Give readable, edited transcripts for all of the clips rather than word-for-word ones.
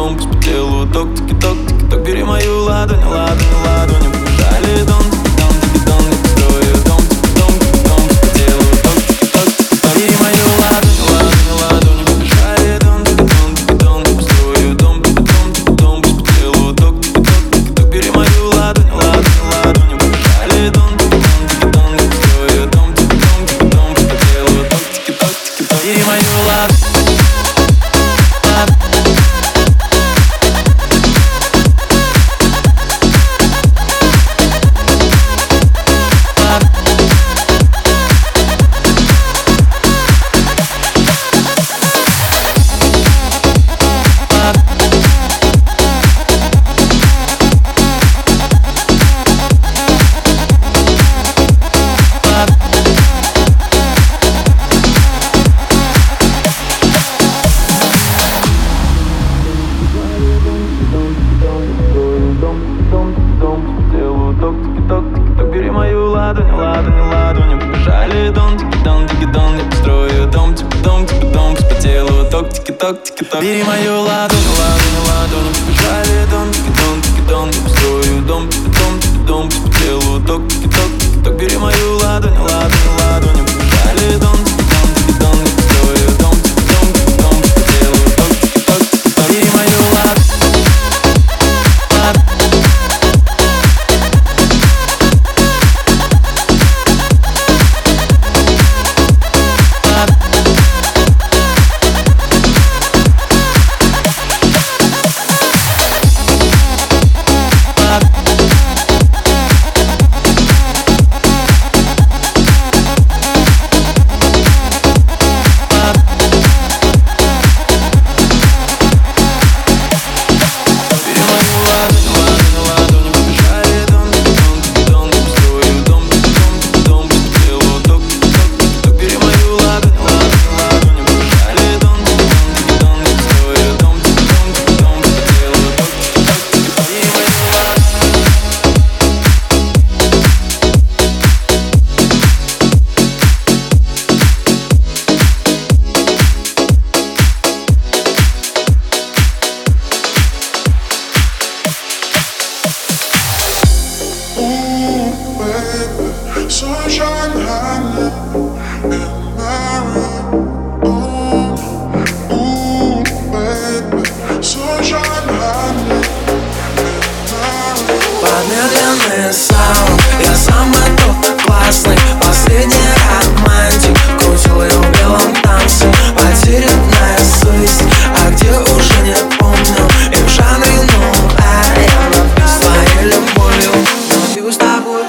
тики-тон, пусть по телу ток, тики-ток, тики-ток. Бери мою ладонь, ладонь, ладонь. Побежали дон, тики-тон, тики-тон. Я построю дом, тики-тон, тики-тон, пусть по телу ток, тики-ток, тик-ток. Бери мою ладонь, ладонь, ладонь. Побежали дон, тики-тон, тики-тон. Я построю дом, тики-тон, тики-тон, пусть по телу ток, тики-ток, тик-ток. Бери мою ладонь, ладонь, ладонь. Побежали дон, тики-тон, тики-тон. Я построю дом, тики-тон, тики-тон, пусть по телу ток, тики-ток, тик-ток. Бери мою ладонь. Бери мою ладонь, ладонь, ладонь. Побежали дон, тики-тон, тики-тон. Я построю дом, тики-тон, тики-тон, пусть по телу ток, тики-ток, тики-ток. Бери мою ладонь, ладонь, ладонь. Побежали дон, тики-тон, тики-тон. Я построю дом, тики-тон, тики-тон, пусть по телу ток, тики-ток, тик-ток. Бери мою ладонь, ладонь, ладонь. Побежали дон, тики-тон, тики-тон. Я построю дом, тики-тон, тики-тон, пусть по телу ток, тик-ток, тик-ток. Бери мою ладонь. Медленный саунд, я самый топ, классный, последний романтик. Крутил ее в белом танце, потерянная совесть, а где уже не помню. И в жанре я напью своей любовью, напью с тобой.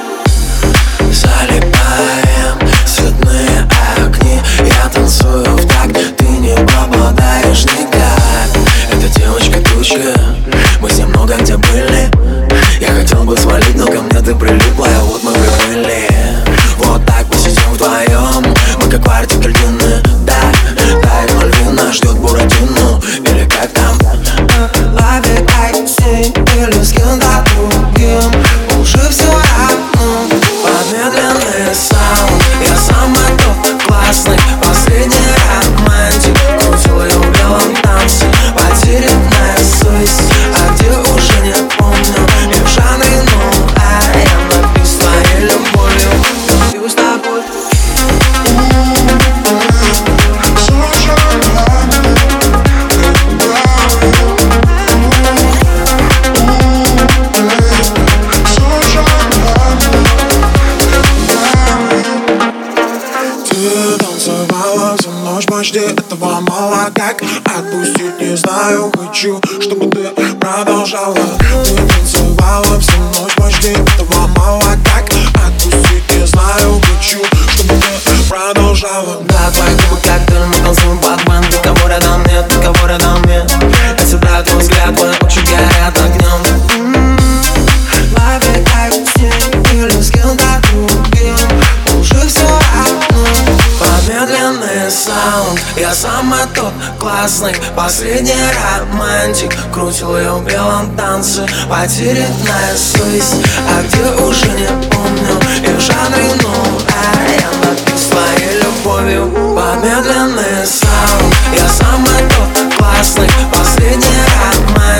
Залипаем цветные огни, я танцую в такт, ты не попадаешь никак. Эта девочка тучка, мы с ней много где были. Я хотел бы свалить, но ко мне ты прилипла, и вот мы приплыли. Вот так мы сидим вдвоем, мы как квартик льдины, да. Тает Мальвина, ждет Буратино, или как там. Лови кайси, или с кем-то другим, уже все равно. Под медленный саунд, я самый топ, классный, последний романтик. Крутил ее в белом танце, потерянная совесть, а где уже не помню. И в жанре я напью своей любовью, напью с тобой. Ты танцевала всю ночь, почти этого мало. Как отпустить, не знаю, хочу, чтобы ты продолжала. Ты танцевала всю ночь, почти этого мало. Как отпустить, не знаю, хочу, чтобы ты продолжала. Да, твои губы как дым, мы танцуем под бэнд. Никого рядом нет, никого рядом нет. Я всегда твой взгляд, твои очи горят огнем. Лови кайси, или с кем-то другим, уже все равно. Под медленный саунд, я самый топ, классный, последний романтик. Крутил ее в белом танце, потерянная совесть, а где уже не помню. И в жанре я напью своей любовью. Под медленный саунд, я самый топ, классный, последний романтик.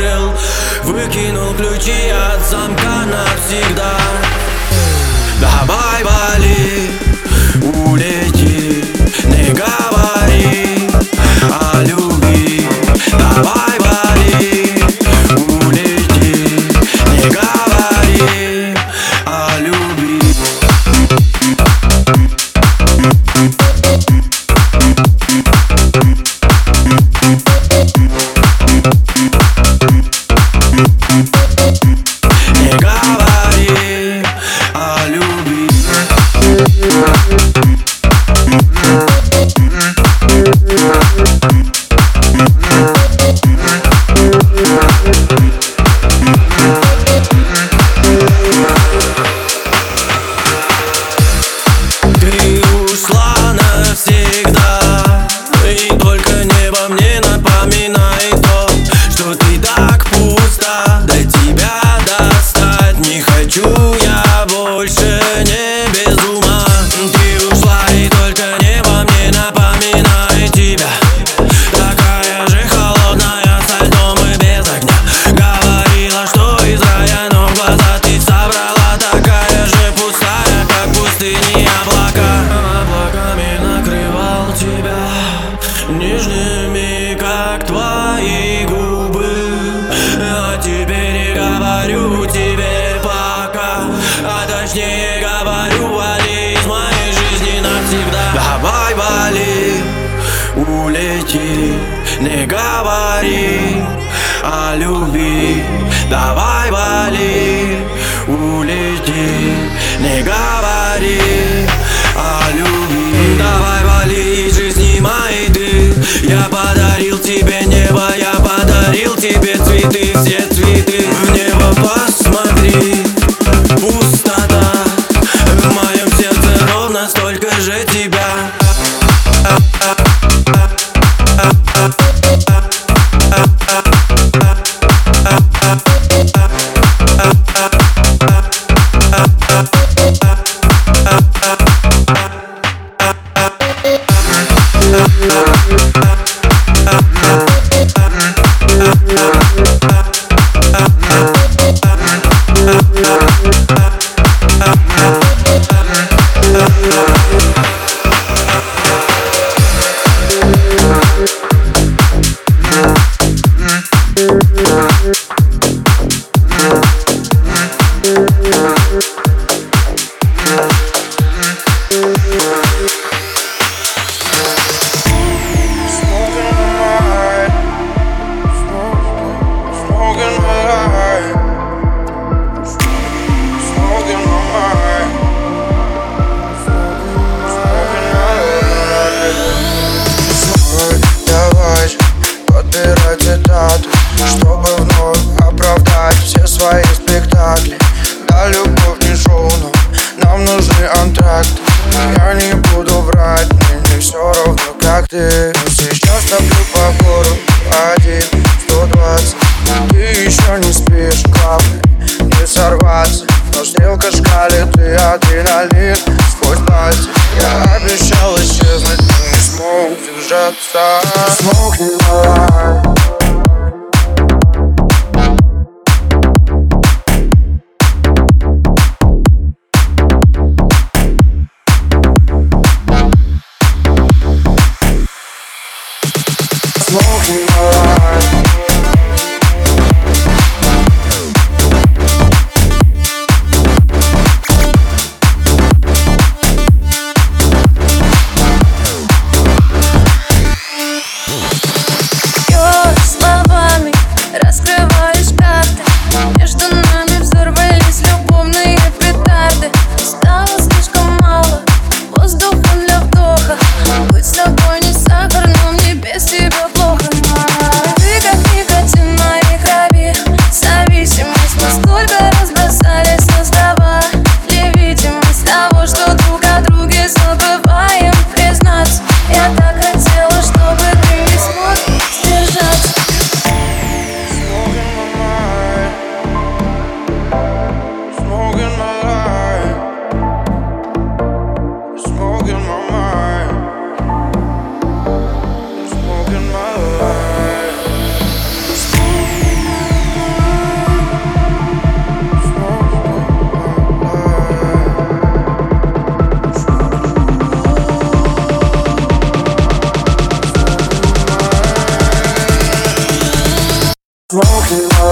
закрыл, выкинул ключи от замка навсегда. Давай вали, улети, не говори о любви. Давай вали, улети, не говори о любви. Не говори о любви. Ты ушла навсегда, и только небо мне напоминает то, что ты так пуста. До тебя достать не хочу я больше, не без ума. Ты ушла, и только небо мне напоминает тебя. Такая же холодная, со льдом и без огня. Говорила, что из рая, но в глаза ты собрала. Такая же пустая, как пустыни облака. Облаками накрывал тебя, нежными, как твои губы. А теперь говорю тебе пока, а точнее говорю, вали из моей жизни навсегда. Давай вали, улети, не говори о любви. Давай вали, улети, не говори о любви. Давай вали из жизни моей ты. Я подарил тебе небо, я подарил тебе цветы, все цветы. В небо посмотри, пустота. В моем сердце ровно столько же тебя. Чтобы вновь оправдать все свои спектакли. Да, любовь не шоу, но нам нужны антракты. Я не буду врать, мне все равно как ты. Но сейчас топлю по городу один, 120. Ты еще не спишь, главное не сорваться. Но стрелка шкалит и адреналин сквозь пальцы. Я обещал исчезнуть, но не смог держаться. Smoking alive. Smoking alive. You're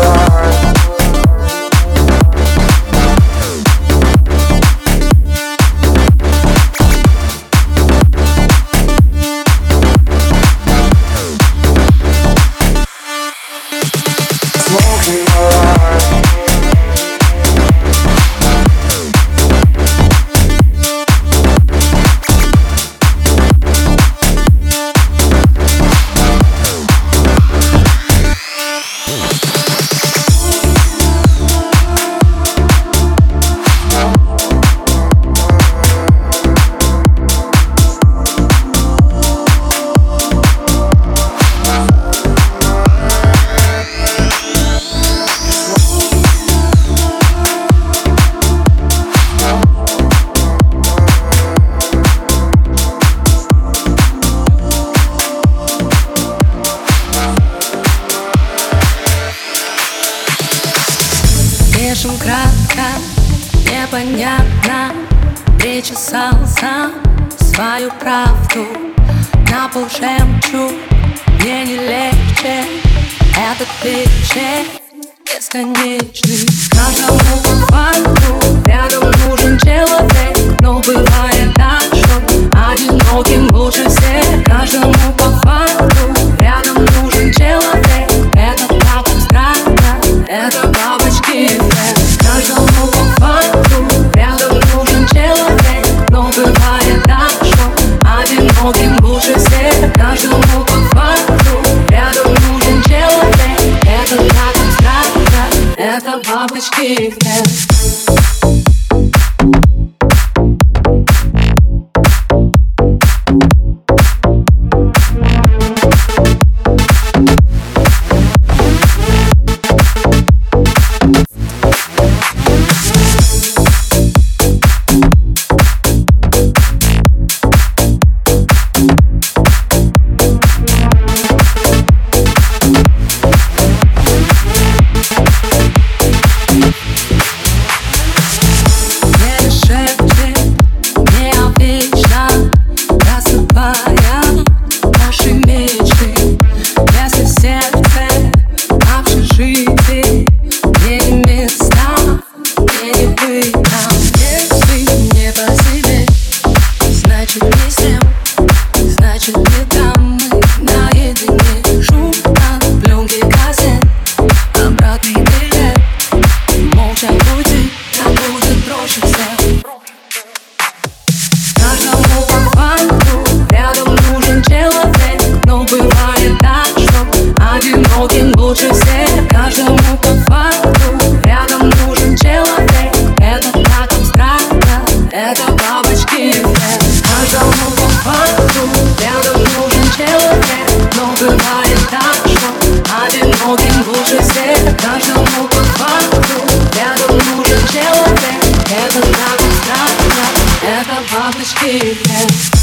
Слишком кратко, непонятно, причесал сам свою правду. На пол жемчуг, мне не легче. Этот вечер бесконечный. Каждому по факту рядом нужен человек, но бывает так, что одиноким лучше всех. Каждому по факту рядом нужен человек. Это так странно, это бабочки эффект. Каждому по факту рядом нужен человек, но бывает так, что одиноким лучше всех. Каждому по факту рядом нужен человек. Это так странно, это бабочки эффект. Лучше всех, каждому по факту рядом нужен человек. Это так абстрактно, это бабочки эффект. Каждому по факту рядом нужен человек, но бывает так, что одиноким лучше всех. Каждому по факту рядом нужен человек. Это так абстрактно, это бабочки эффект.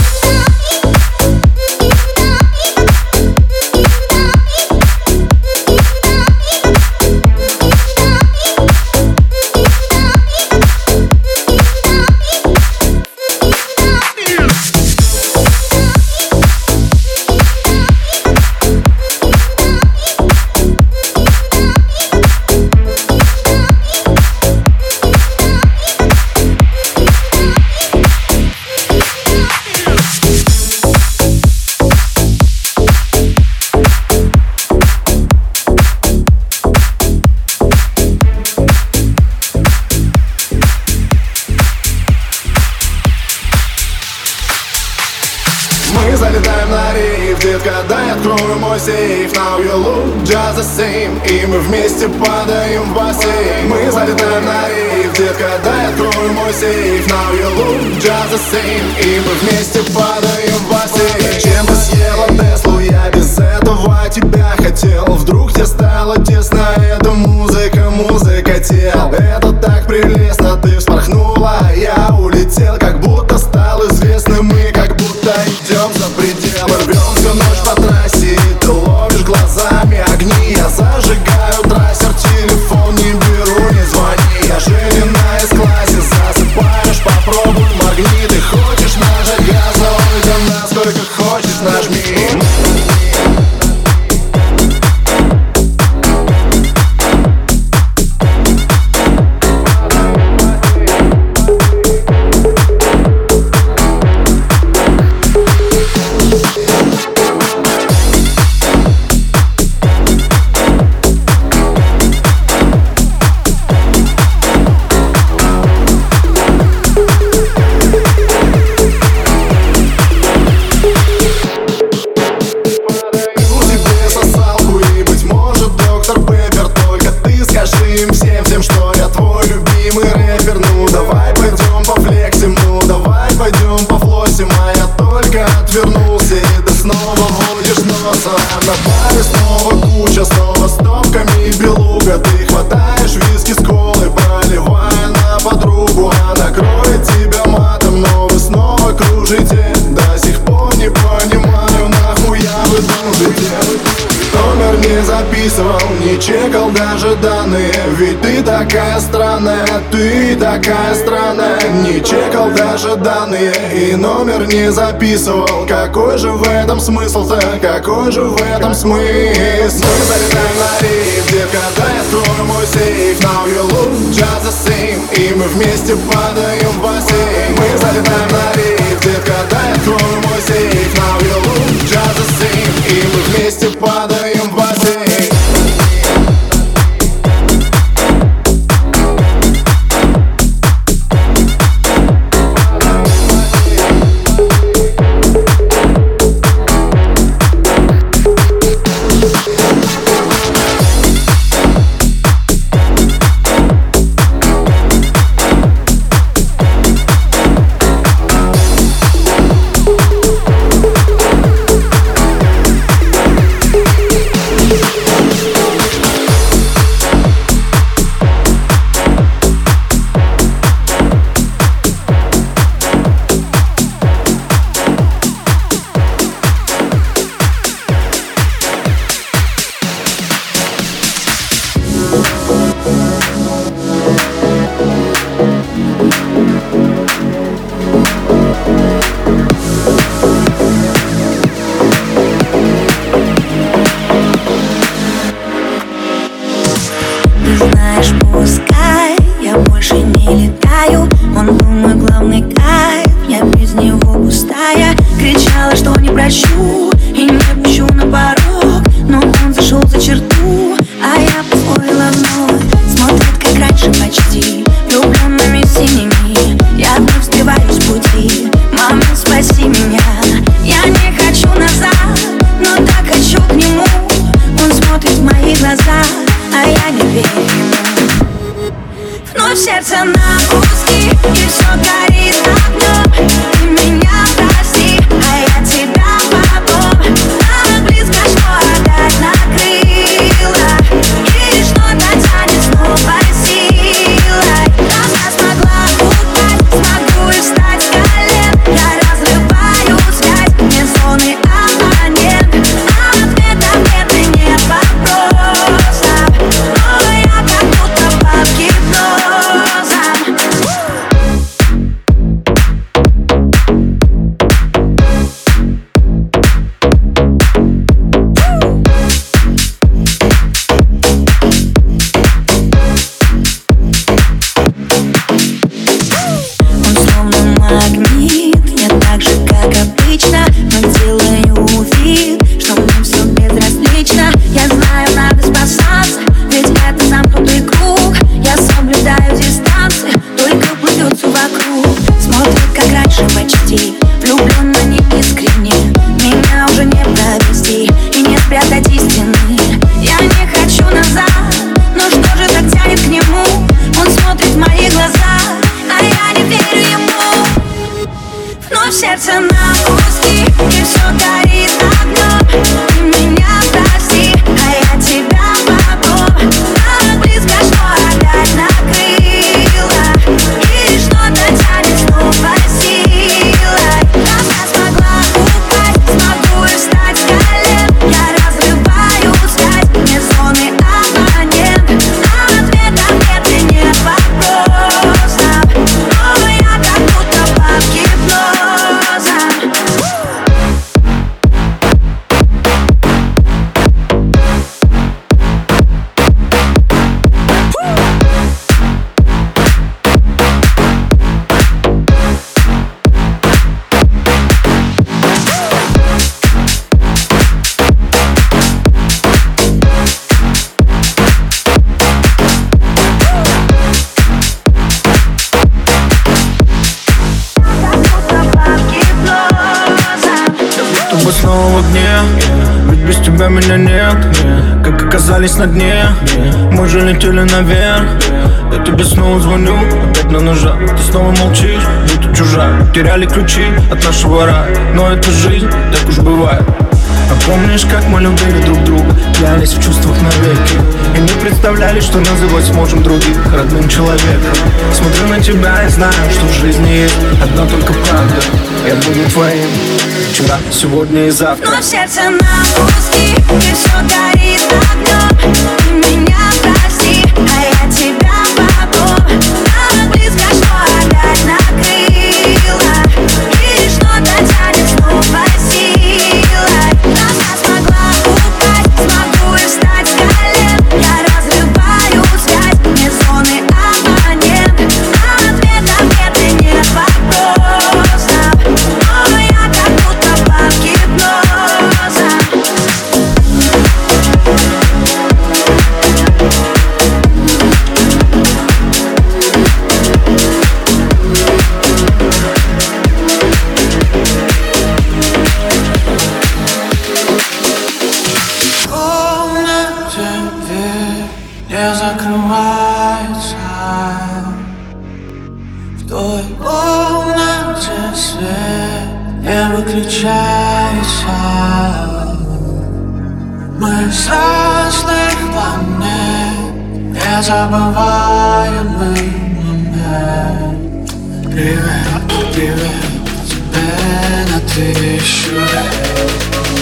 Мы залетаем на рейв, детка, дай открою мой сейф. Now you look just the same, и мы вместе падаем в бассейн. Мы залетаем на рейв, детка, дай открою мой сейф. Now you look just the same, и мы вместе падаем в бассейн. Чем ты съела Теслу, я без этого тебя хотел. Вдруг тебе стало тесно, это музыка, музыка тел. Это так прелестно, ты вспорхнула, я улетел. Как будто стал известным, мы как будто идем за предел. Рвем всю ночь по трассе, и ты ловишь глазами огни. Я зажигаю трассер, телефон не беру, не звони. Я Женина из классе, засыпаешь, попробуй моргни. Ты хочешь нажать газ, но да насколько хочешь нажми. скажи им всем, что я твой любимый рэпер. Ну давай пойдем пофлексим, ну давай пойдем пофлосим. А я только отвернулся, и ты снова водишь носа. На баре снова куча, снова стопками белуга. Ты хватаешь виски с колой, проливая на подругу. Она кроет тебя матом, но вы снова кружите. До сих пор не понимаю, нахуя вы дружите. Номер не записывал, не чекал даже данные. Ведь ты такая странная, ты такая странная. Не чекал даже данные и номер не записывал. Какой же в этом смысл-то, какой же в этом смысл? Мы залетаем на рейв, детка, дай открою мой сейф. Now you look just the same, и мы вместе падаем в бассейн. Мы залетаем на рейв, детка, дай открою мой сейф. Now you look just the same, и мы вместе падаем в бассейн. Знаешь, пускай я больше не летаю. Он был мой главный кайф, я без него пустая. Кричала, что не прощу и не пущу на порог, но он зашел за черту, а я позволила вновь. Смотрит, как раньше почти, влюбленными синими. Я вновь сбиваюсь с пути. Мама, спаси меня, я не хочу назад, но так хочу к нему. Он смотрит в мои глаза, а я не верю ему. Вновь сердце на куски, и все горит огнем. Ты меня прости, а я тебя потом. Так близко, что опять накрыло, и что-то тянет снова силой. Раз я смогла упасть, смогу и встать с колен. Я разрываю связь, мне зоны абонент, а ответа нет и нет вопросов. Но я как будто под гипнозом. меня нет. Как оказались на дне, мы же летели наверх. Я тебе снова звоню, опять на ножах. Ты снова молчишь, будто чужак. Теряли ключи от нашего рая, но это жизнь, так уж бывает. А помнишь, как мы любили друг друга, клялись в чувствах навеки, и не представляли, что называть сможем других родным человеком. Смотрю на тебя и знаю, что в жизни есть одна только правда. Я буду твоим вчера, сегодня и завтра. Но сердце на куски, и все горит огнем. Ты меня прости, а я тебя потом. Так близко, что опять накрыло, и что-то тянет снова силой. Нас смогла упасть, смогу и встать с колен. Я разрываю связь, мне зоны абонент. А ответов нет и нет вопросов, но я как будто под гипнозом. Не закрывается, в той комнате свет не выключается. Мы с разных планет, незабываемый момент. Привет, привет, тебе на 1000 лет.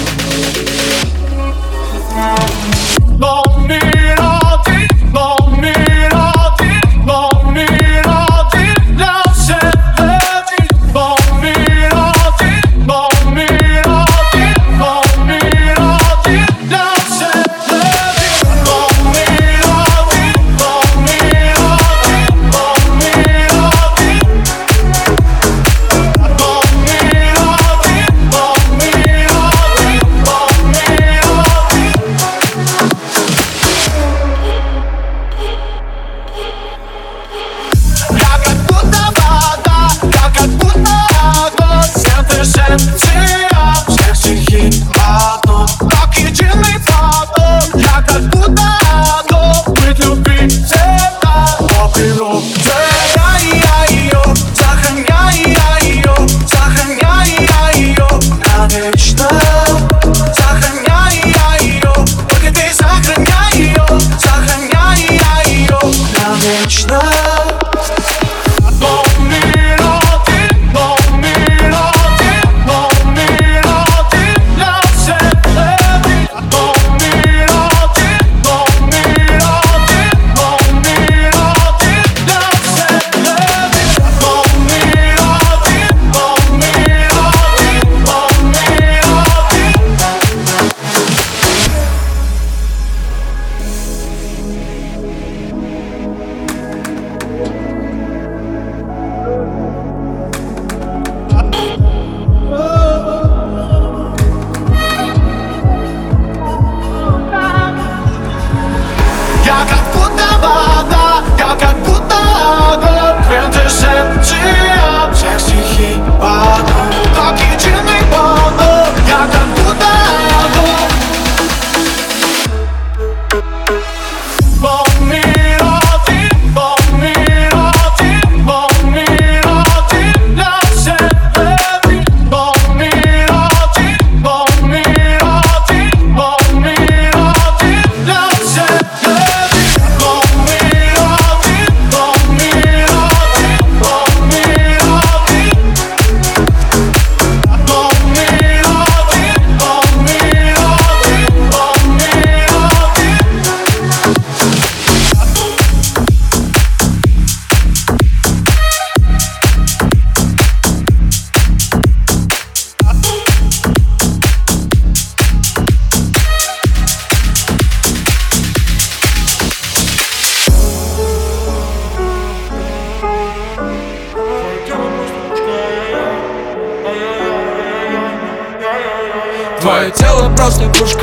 Твое тело просто пушка,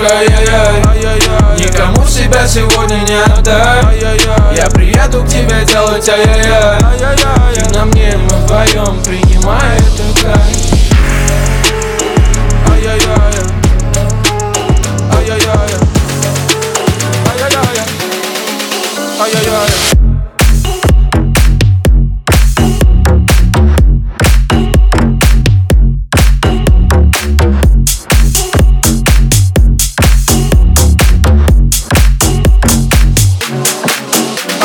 ай-яй-яй. Никому в себя сегодня не отдай. Я приеду к тебе делать ай-яй-яй. Ты на мне, мы вдвоем, принимай это кайф. Ай-яй-яй. Ай-яй-яй.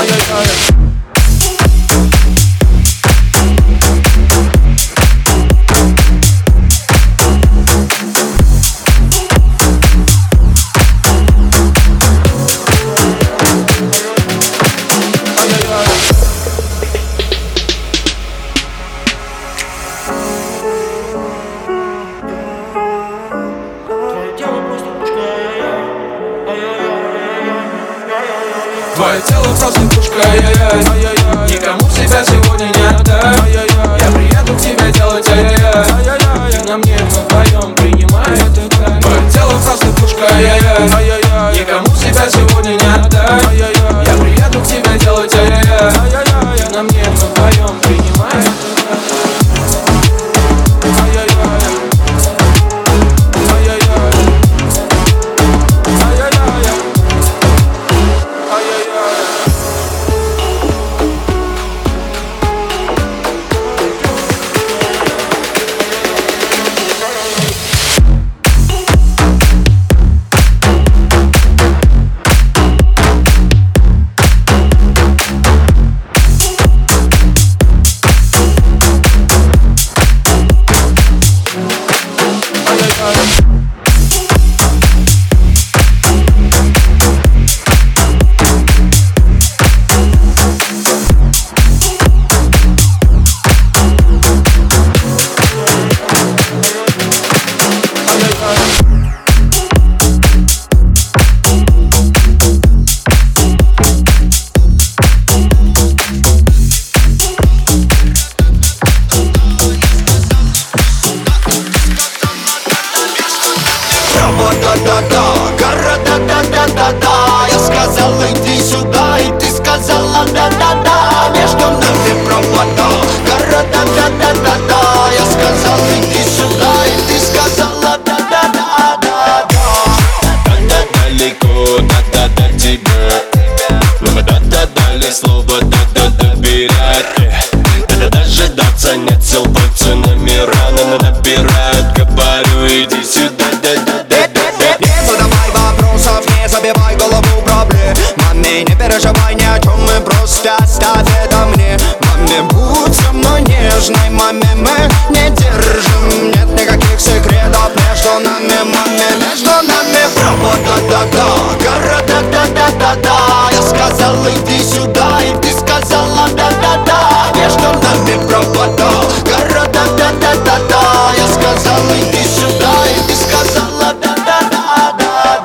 Твое тело просто пушка, ай-яй-яй. Никому себя сегодня не отдай. Я приеду к тебе делать ай-яй-яй. Ты на мне, мы вдвоем принимаем это так. Твое тело просто пушка, ай-яй-яй. Никому себя сегодня не отдай. Я приеду к тебе делать ай-яй-яй. Ты на мне, мы вдвоем принимаем это так. Да-да-да-да-да, я сказал иди сюда, и ты сказала да-да-да. Между нами провода. Да-да-да-да-да, я сказал иди сюда, и ты сказала да-да-да-да-да. Да-да далеко, да-да-да тебе. Да-да-да ли слово да-да-да берет. Да-да дожидаться нет сил, пальцы номера набирают. Говорю иди сюда, да-да-да-да. Не забивай голову проблемами, не переживай ни о чем, мы просто оставь это мне. Маме, будь со мной нежной, маме, мы не держим. Нет никаких секретов между нами, маме, между нами провод. Да-да-да, гора, да-да-да-да-да. Я сказал иди сюда, и ты сказала да-да-да. Между нами провода. Гора, да-да-да-да-да. Я сказал иди сюда, и ты сказала да-да-да-да-да.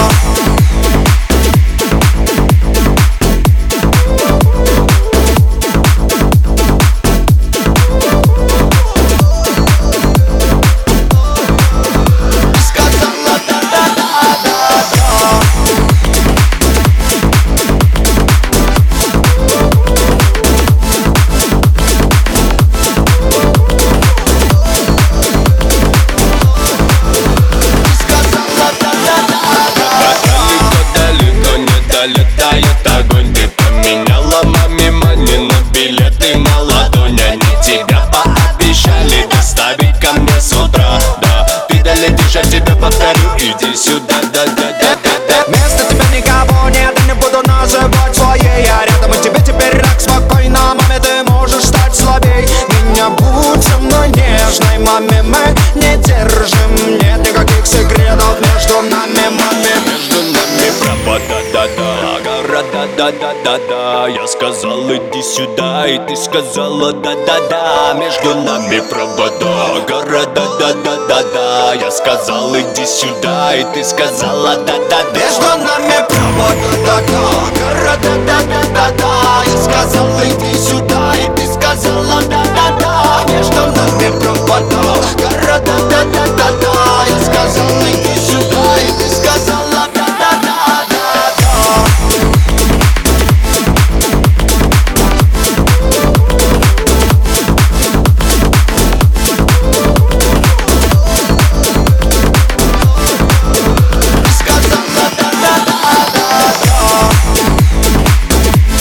Летает огонь, ты поменяла маме мани на билеты на ладонь. Они тебя пообещали доставить ко мне с утра. Да, ты долетишь, я тебе повторю, иди сюда, да-да-да-да-да. Вместо тебя никого нет, и не буду называть своей. Я рядом, и тебе теперь рак спокойно. Маме, ты можешь стать слабей. Меня будь со мной нежной, маме, мы не держим. Нет никаких секретов между нами, маме. Между нами провода, да-да, гора, да-да-да-да-да. Я сказал иди сюда, и ты сказала да-да-да. Между нами провода, гора, да-да-да-да-да. Я сказал иди сюда, и ты сказала да-да-да. Между нами провода, да-да, гора, да-да-да-да-да. Я сказал иди сюда, и ты сказала да-да-да. Между нами провода, гора, да-да-да-да-да. Я сказал иди сюда, и ты сказала да-да-да-да-да. да-да-да-да-да.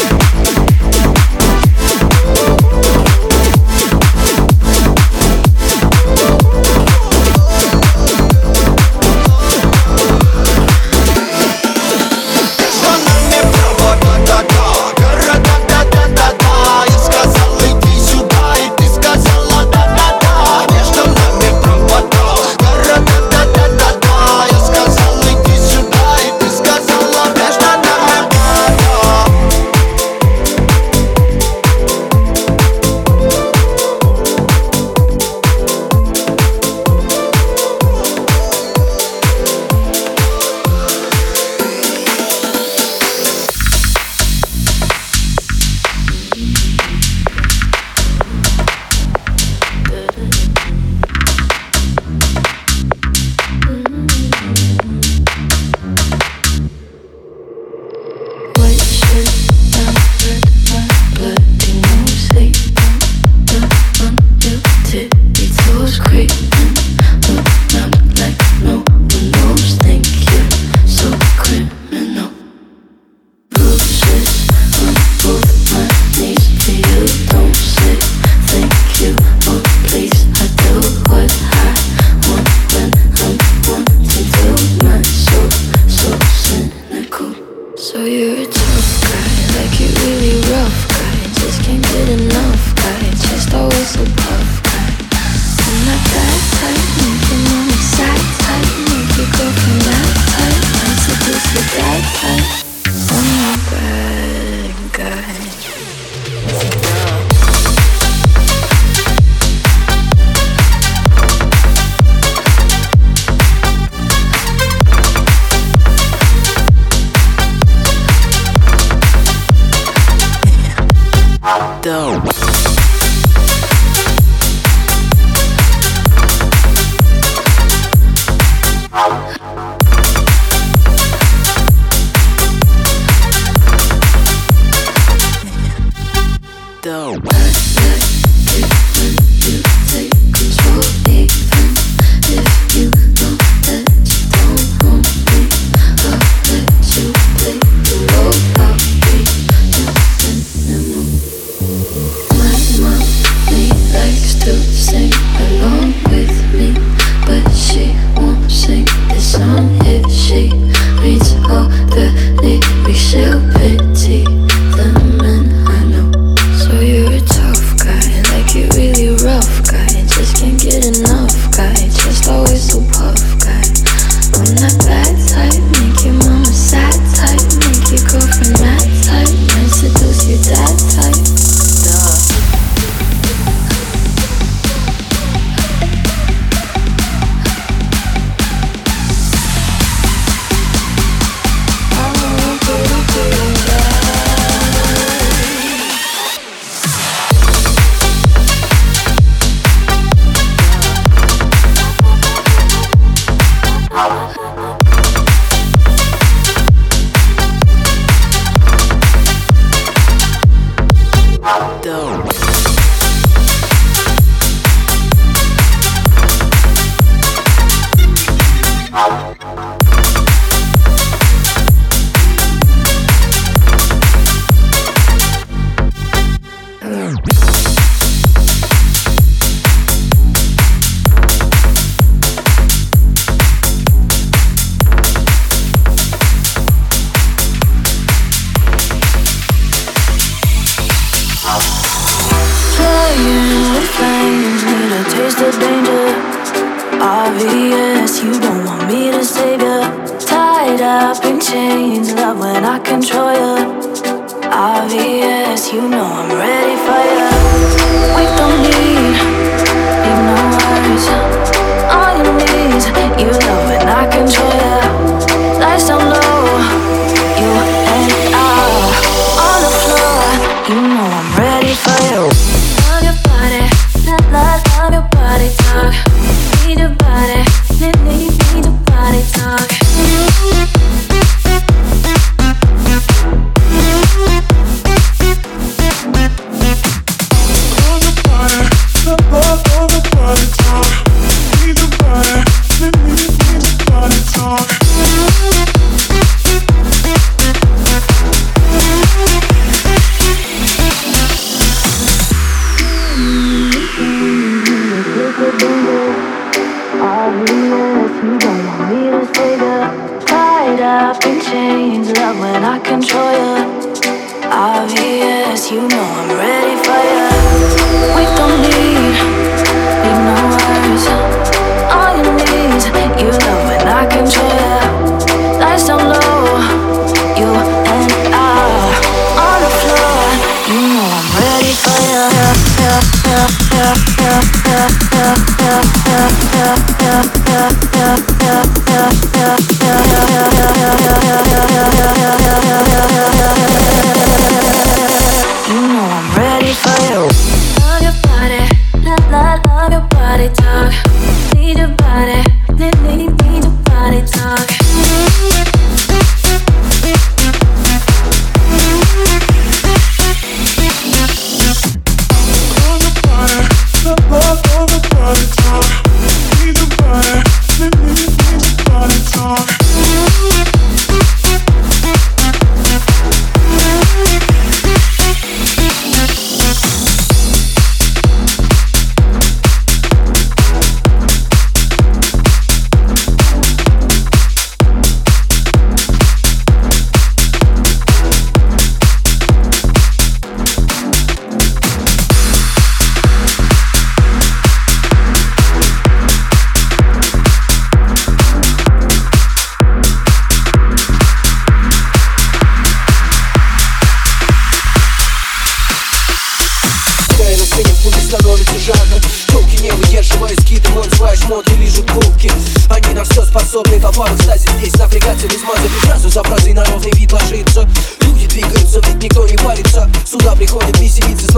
способны до пару стадий здесь напрягаться без мазы, фразу за фразой на ровный вид ложится. Люди двигаются, ведь никто не парится. Сюда приходят веселиться,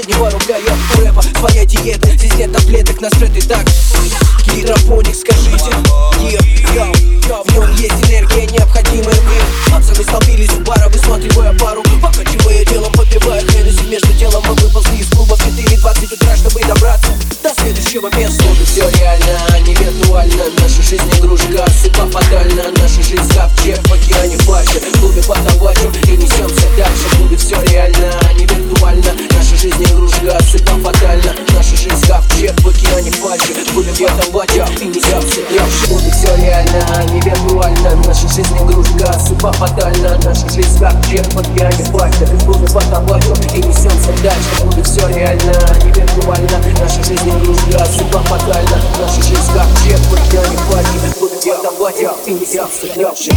не порубляю у рэпа своя диета. Здесь нет таблеток, нас и так. Гидропоник, скажите, в нем есть энергия, необходимая мне. Пацаны столпились у бара, высматривая пару, покачивая телом, попивая Хеннесси. Между делом мы выползли из клуба в 4:20 утра, чтобы добраться до следующего места. Все реально, не виртуально. Наша жизнь игрушка, судьба фатальна. Наша жизнь ковчег в океане фальши. В клубе потом и несемся дальше. В клубе все реально, не виртуально. Наша жизнь игрушка, судьба фатальна. Наша жизнь ковчег в океане фальши. В клубе потом и несемся дальше. В клубе все реально, не виртуально. Наша жизнь игрушка, судьба фатальна. Наша жизнь ковчег в океане фальши. В клубе потом и несемся дальше. В клубе все реально, не виртуально. Наша жизнь игрушка, судьба фатальна. Наша жизнь ковчег в океане фальши. В клубе потом и несемся дальше.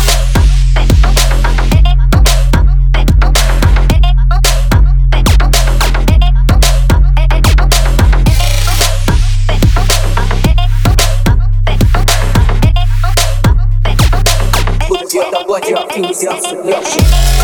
И несемся дальше.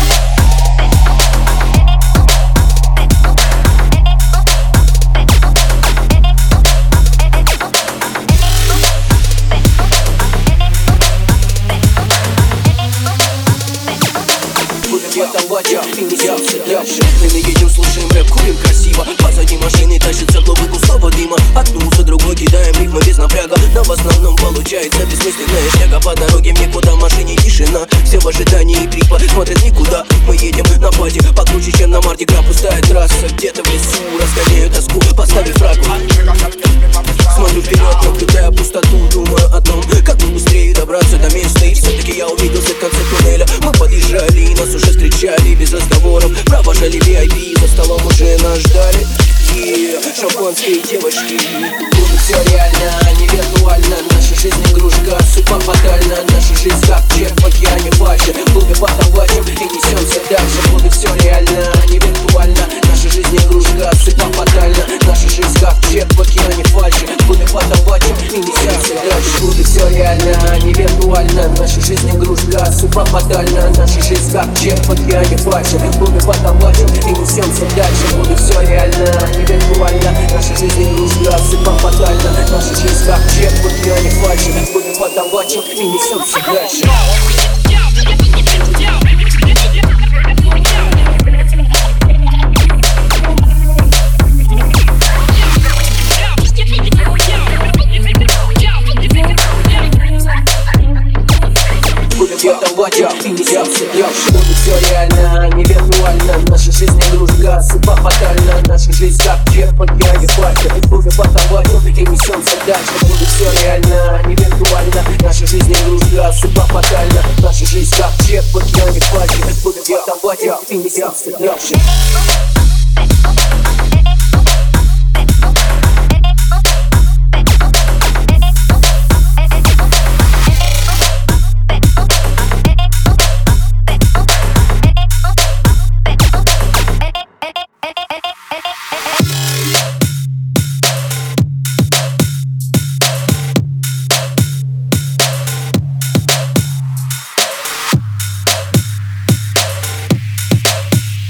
И несемся дальше. Мы едем, слушаем рэп, курим красиво. Позади машины тащится клубы густого дыма. Одну за другой кидаем рифмы без напряга. Но в основном получается бессмысленная шляга. По дороге мне куда, в машине тишина. Все в ожидании трипа, смотрят никуда. Мы едем на базе, покруче, чем на Марди Гра. Пустая трасса, где-то в лесу разгоняю тоску, поставив фрагу. Смотрю вперед, наблюдая пустоту, думаю о том, как бы быстрее добраться до места. И все-таки я увиделся в конце туннеля. Мы подъезжали, и нас уже встречали без разговоров. Провожали VIP, за столом уже нас ждали. Шампанские девочки. Тут все реально, не виртуально. Наша жизнь игрушка, судьба фатальна. Наша жизнь ковчег в океане фальши. В клубе потом и несемся дальше. Тут все реально, не виртуально. Наша жизнь игрушка, судьба фатальна. Наша жизнь ковчег в океане фальши. В клубе потом и несемся дальше. Тут все реально, не виртуально. Наша жизнь игрушка, судьба фатальна. Наша жизнь ковчег в океане фальши. В клубе потом и несемся дальше. Тут все реально, не виртуально. Наша жизнь игрушка, судьба фатальна. Наша жизнь ковчег в океане фальши. В клубе потом и несемся дальше. И несемся дальше. Тут все реально, не виртуально. Наша жизнь игрушка, судьба фатальна. Наша жизнь ковчег в океане фальши. В клубе потом и несемся дальше. Тут все реально, не виртуально. Наша жизнь игрушка, судьба фатальна. Наша жизнь ковчег в океане фальши. В клубе потом и несемся дальше.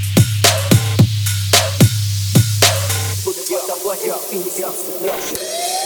И несемся дальше.